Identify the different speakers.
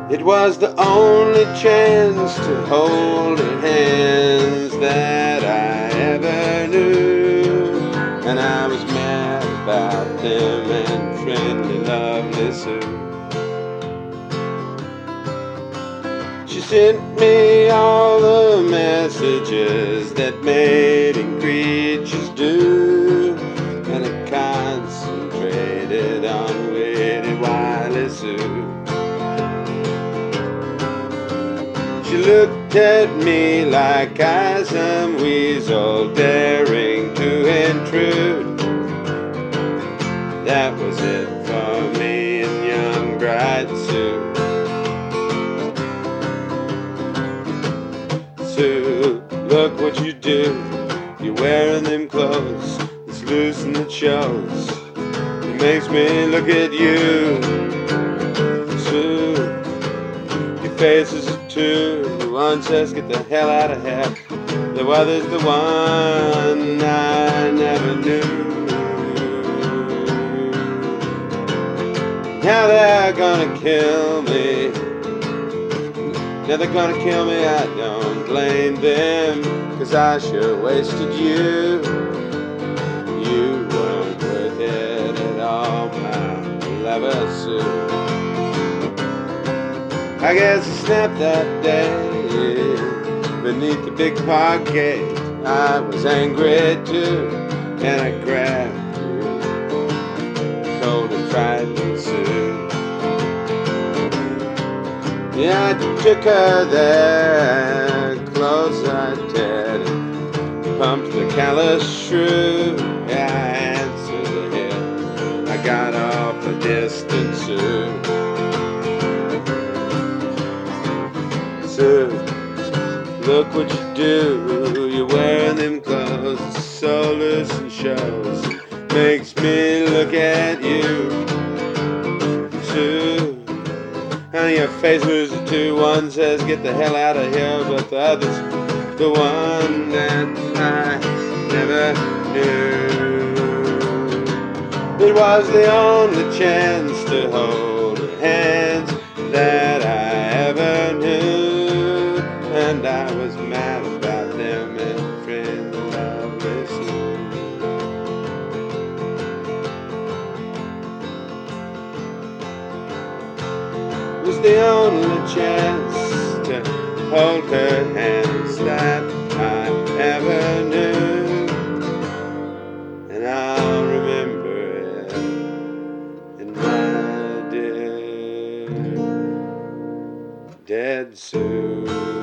Speaker 1: It was the only chance to hold her hands that I ever knew. And I was mad about them and friendly, lovely Sue. She sent me all the messages that mating creatures do, and I concentrated on witty, wily Sue. She looked at me like I some weasel daring to intrude. That was it for me and young bright Sue. Sue, look what you do. You're wearing them clothes. It's loose and it shows. It makes me look at you. Sue, your face is a two. One says get the hell out of here. The other's the one I never knew. Now they're gonna kill me. Now they're gonna kill me, I don't blame them, 'cause I sure wasted you. You weren't worth it at all, my lover Sue. I guess I snapped that day beneath the big park gate. I was angry too, and I grabbed you, cold and frightened Sue. Yeah, I took her there, close I did, pumped the callous shrew. Yeah, I answered the hit, I got off a distant Sue. Sue, look what you do, you're wearing them clothes, it's so loose and shows, makes me look at you. Sue, and your face was a two. One says get the hell out of here, but the other's the one that I never knew. It was the only chance to hold her hands that I ever knew, and I was mad about them and friend lovely Sue. It was the only chance to hold her hands that I ever knew, and I'll remember it in my dear dead Sue.